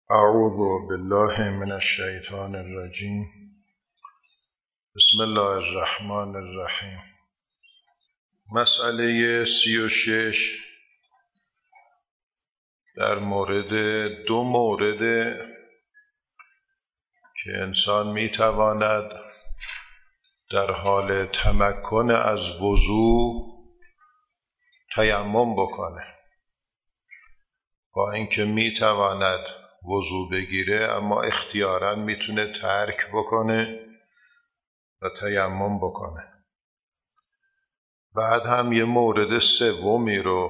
اعوذ بالله من الشیطان الرجیم. بسم الله الرحمن الرحیم. مسئله 36 در مورد دو مورد که انسان میتواند در حال تمکن از وضو تیمم بکنه، با اینکه میتواند وضو بگیره اما اختیاراً میتونه ترک بکنه و تیمم بکنه. بعد هم یه مورد سومی رو